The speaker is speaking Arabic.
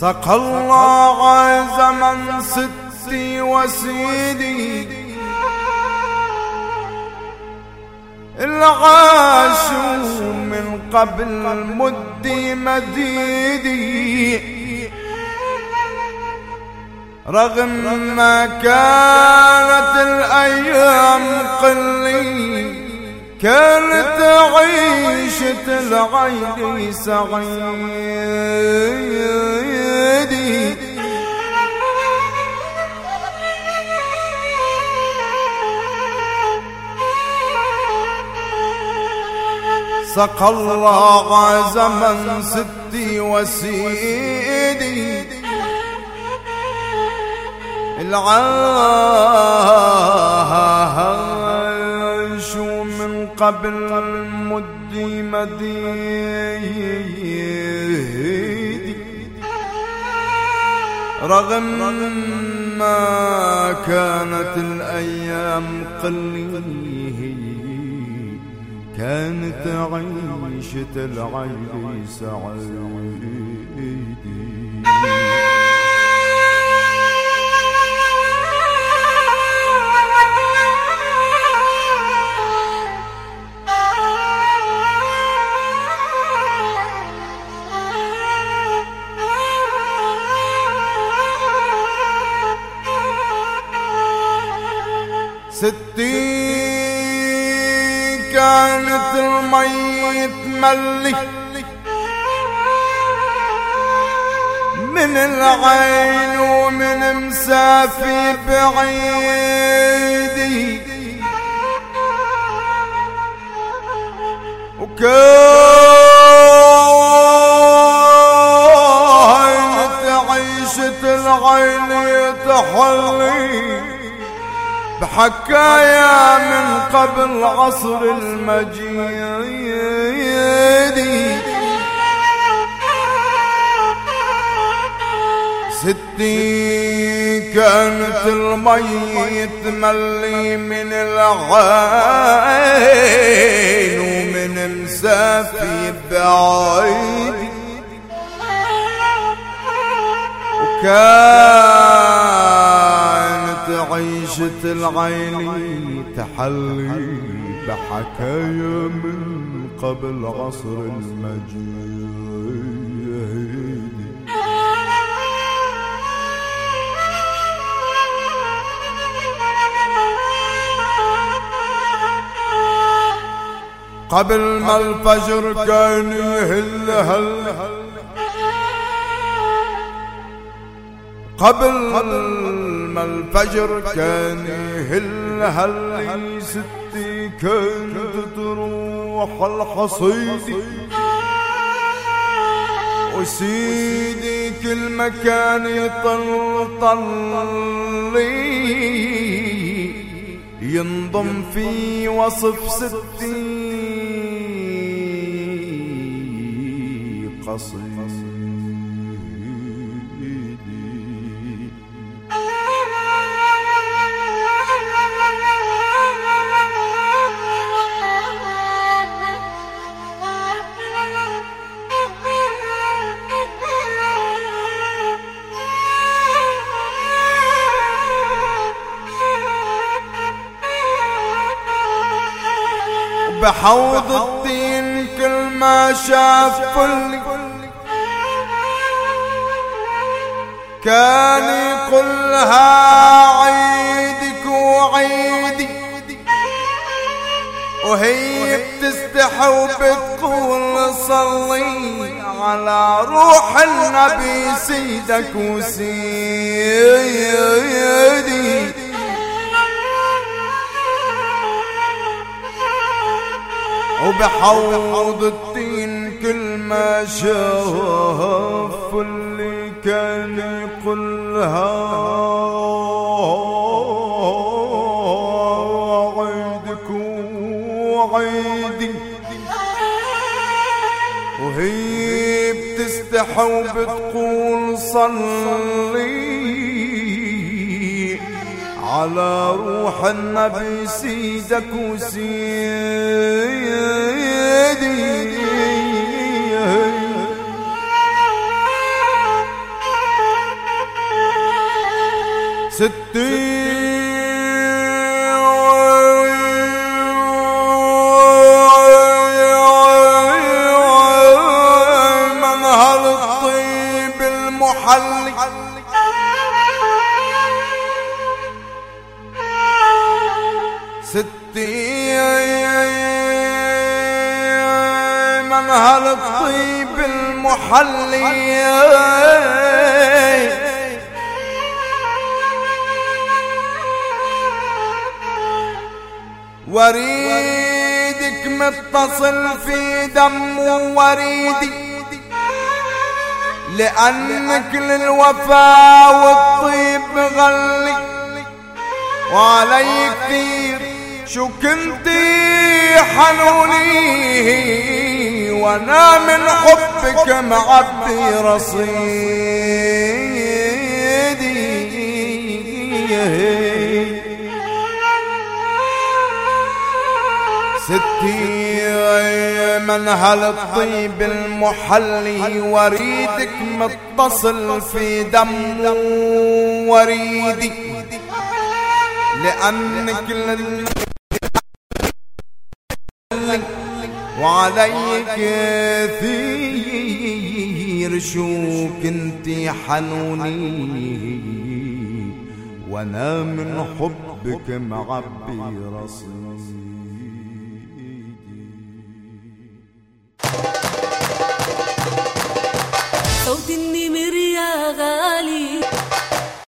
سقى الله زمن ستي وسيدي العاشوا من قبل مدي مديدي رغم ما كانت الأيام قلي كانت عيشة العين سعيدي سقى الله زمن ستي وسيدي العاش من قبل مدي مديدي رغم ما كانت الأيام قليل كانت عيشة العين سعيدي ستي كانت المي تملي من العين ومن مسافي بعيدي وكانت عيشة العين تحلي بحكايا من قبل عصر المجيد ستي كانت المي تملي من العين ومن مسافي بعيد وكانت عيشة العين تحلي بحكايا من قبل عصر المجيد قبل ما الفجر كان يهل قبل ما الفجر كان يهل ستي كانت تروح الحصيد وسيدي كل مكان يطلطلي ينضم في وصف ستي قصيدي بحوض الدين كل ما شاف فلي كان يقولها عيدك وعيدي وهي بتستحى وبتقول صلي على روح النبي سيدك وسيدي وبحوض الطين كل ما شاف اللي كان يقولها عيدك وعيدي وهي بتستحى وبتقول صلي على روح النبي سيدك وسيدي من هالطيب المحلي من هالطيب المحلي وريدك متصل في دم وريدي لأنك للوفا والطيب مغلي وعلي كثير شو كنتي حنوني وانا من حبك معبي رصيدي ستي من هالطيب المحلي وريدك متصل في دم وريدي لأنك وعلي كثير شو كنتي حنوني وانا من حبك معبي رصيدي